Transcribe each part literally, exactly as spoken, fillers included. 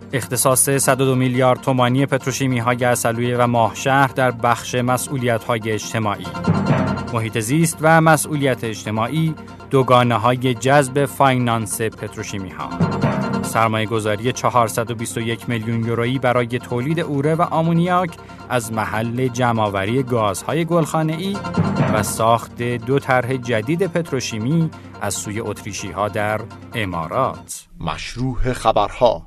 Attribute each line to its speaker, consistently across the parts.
Speaker 1: اختصاص صد و دو میلیارد تومانی پتروشیمی‌های عسلویه و ماهشهر در بخش مسئولیت‌های اجتماعی. محیط زیست و مسئولیت اجتماعی دوگانه‌های جذب فاینانس پتروشیمی‌ها. سرمایه‌گذاری چهارصد و بیست و یک میلیون یورویی برای تولید اوره و آمونیاک از محل جمع‌آوری گازهای گلخانه‌ای و ساخت دو طرح جدید پتروشیمی از سوی اتریشی‌ها در امارات.
Speaker 2: مشروح خبرها.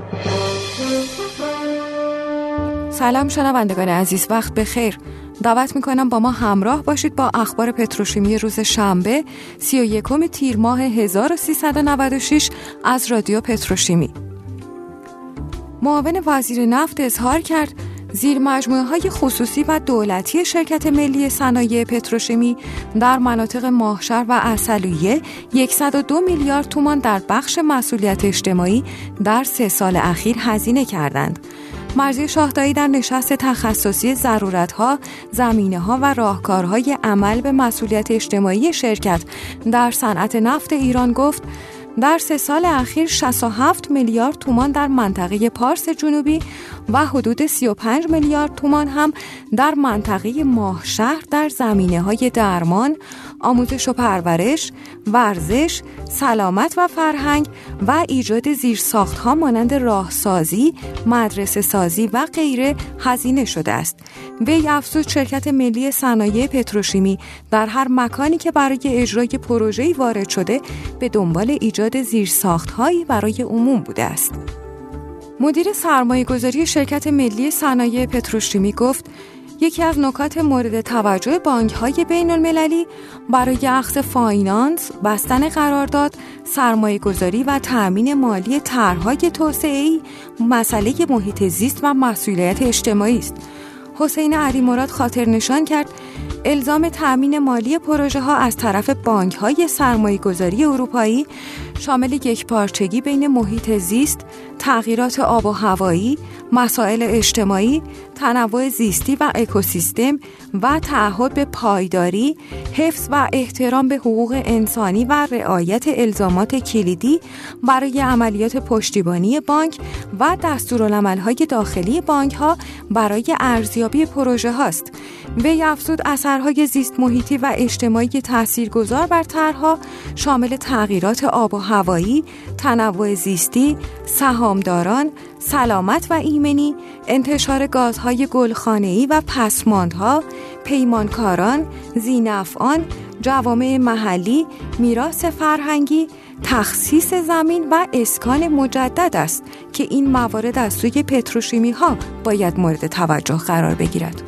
Speaker 3: سلام شنوندگان عزیز، وقت بخیر. دعوت میکنم با ما همراه باشید با اخبار پتروشیمی روز شنبه سی و یکم تیر ماه هزار و سیصد و نود و شش از رادیو پتروشیمی. معاون وزیر نفت اظهار کرد زیر مجموعه‌های خصوصی و دولتی شرکت ملی صنایع پتروشیمی در مناطق ماهشهر و عسلویه صد و دو میلیارد تومان در بخش مسئولیت اجتماعی در سه سال اخیر هزینه کردند. مرضی شاهدایی در نشست تخصصی ضرورت‌ها، زمینه‌ها و راهکارهای عمل به مسئولیت اجتماعی شرکت در صنعت نفت ایران گفت در سه سال اخیر شصت و هفت میلیارد تومان در منطقه پارس جنوبی و حدود سی و پنج میلیارد تومان هم در منطقه ماهشهر در زمینه‌های درمان، آموزش و پرورش، ورزش، سلامت و فرهنگ و ایجاد زیرساخت‌ها مانند راهسازی، مدرسه سازی و غیره هزینه شده است. وی افزود شرکت ملی صنایع پتروشیمی در هر مکانی که برای اجرای پروژه‌ای وارد شده به دنبال ایجاد زیرساخت‌هایی برای عموم بوده است. مدیر سرمایه‌گذاری شرکت ملی صنایع پتروشیمی گفت یکی از نکات مورد توجه بانک‌های بین‌المللی برای اخذ فاینانس، بستن قرارداد، سرمایه‌گذاری و تأمین مالی طرح‌های توسعه‌ای مسئله محیط زیست و مسئولیت اجتماعی است. حسین علی مراد خاطر نشان کرد الزام تأمین مالی پروژه ها از طرف بانک های سرمایه گذاری اروپایی شامل یکپارچگی بین محیط زیست، تغییرات آب و هوایی، مسائل اجتماعی، تنوع زیستی و اکوسیستم و تعهد به پایداری، حفظ و احترام به حقوق انسانی و رعایت الزامات کلیدی برای عملیات پشتیبانی بانک و دستورالعمل‌های داخلی بانک‌ها برای ارزیابی پروژه هاست. وی افزود اثرهای زیست محیطی و اجتماعی تاثیرگذار بر طرح‌ها شامل تغییرات آب و هوایی، تنوع زیستی، سهامداران، سلامت و ایمنی، انتشار گازهای گلخانه‌ای و پسماندها، پیمانکاران، ذی‌نفعان، جوامع محلی، میراث فرهنگی، تخصیص زمین و اسکان مجدد است که این موارد از سوی پتروشیمی‌ها باید مورد توجه قرار بگیرد.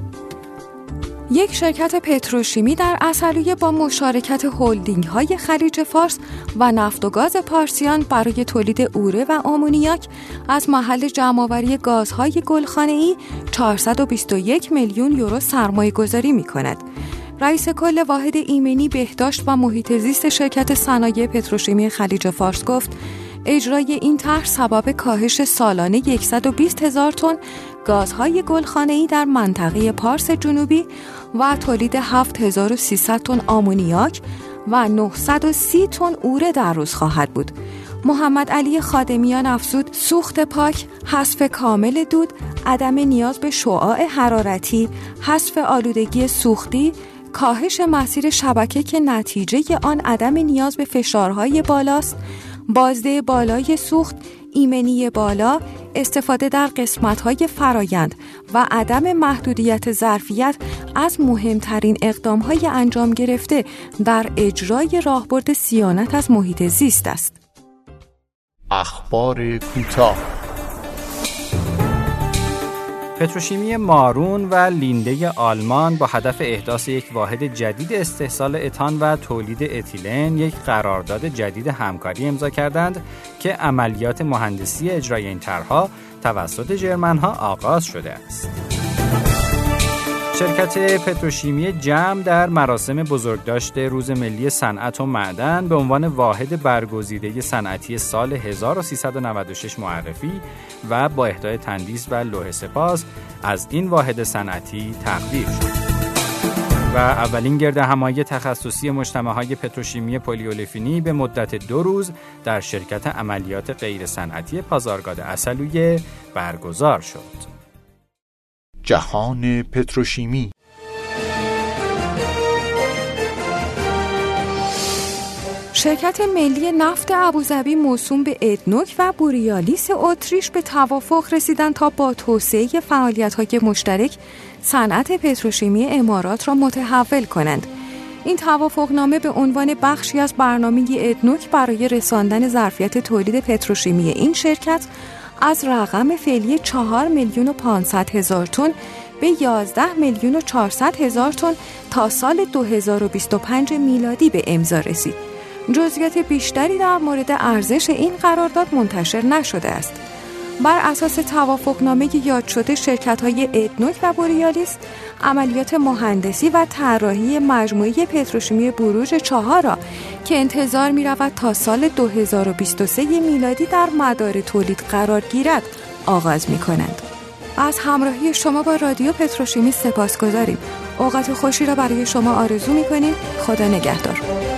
Speaker 3: یک شرکت پتروشیمی در عسلویه با مشارکت هلدینگ‌های خلیج فارس و نفت و گاز پارسیان برای تولید اوره و آمونیاک از محل جمع‌آوری گازهای گلخانه‌ای چهارصد و بیست و یک میلیون یورو سرمایه‌گذاری می‌کند. رئیس کل واحد ایمنی، بهداشت و محیط زیست شرکت صنایع پتروشیمی خلیج فارس گفت اجرای این طرح سبب کاهش سالانه صد و بیست هزار تن گازهای گلخانه‌ای در منطقه پارس جنوبی و تولید هفت هزار و سیصد تن آمونیاک و نهصد و سی تن اوره در روز خواهد بود. محمد علی خادمیان افزود سوخت پاک، حذف کامل دود، عدم نیاز به شعاع حرارتی، حذف آلودگی سوختی، کاهش مسیر شبکه که نتیجه آن عدم نیاز به فشارهای بالاست، بازده بالای سوخت، ایمنی بالا، استفاده در قسمت‌های فرایند و عدم محدودیت ظرفیت از مهمترین اقدام‌های انجام گرفته در اجرای راهبرد صیانت از محیط زیست است.
Speaker 2: اخبار کوتاه.
Speaker 1: پتروشیمی مارون و لینده آلمان با هدف احداث یک واحد جدید استحصال اتان و تولید اتیلن یک قرارداد جدید همکاری امضا کردند که عملیات مهندسی اجرای این طرح‌ها توسط ژرمن‌ها آغاز شده است. شرکت پتروشیمی جم در مراسم بزرگداشت روز ملی صنعت و معدن به عنوان واحد برگزیده صنعتی سال هزار و سیصد و نود و شش معرفی و با اهدای تندیس و لوح سپاس از این واحد صنعتی تقدیر شد. و اولین گرد همایی تخصصی مجتمع‌های پتروشیمی پلی‌اولفینی به مدت دو روز در شرکت عملیات غیر صنعتی پازارگاد عسلویه برگزار شد.
Speaker 2: جهان پتروشیمی.
Speaker 3: شرکت ملی نفت ابوظبی موسوم به ادنوک و بوریالیس اتریش به توافق رسیدند تا با توسعه فعالیت‌های مشترک صنعت پتروشیمی امارات را متحول کنند. این توافقنامه به عنوان بخشی از برنامه ادنوک برای رساندن ظرفیت تولید پتروشیمی این شرکت از رقم فعلی چهار میلیون و پانصد هزار تن به یازده میلیون و چهارصد هزار تن تا سال دو هزار و بیست و پنج میلادی به امضا رسید. جزئیات بیشتری در مورد ارزش این قرارداد منتشر نشده است. بر اساس توافقنامه یاد شده شرکت‌های ادنوک و بوریالیس عملیات مهندسی و طراحی مجموعه پتروشیمی بروژ چهار را که انتظار می‌رود تا سال دو هزار و بیست و سه میلادی در مدار تولید قرار گیرد آغاز می‌کنند. از همراهی شما با رادیو پتروشیمی سپاسگزاریم. اوقات خوشی را برای شما آرزو می‌کنیم. خدا نگهدار.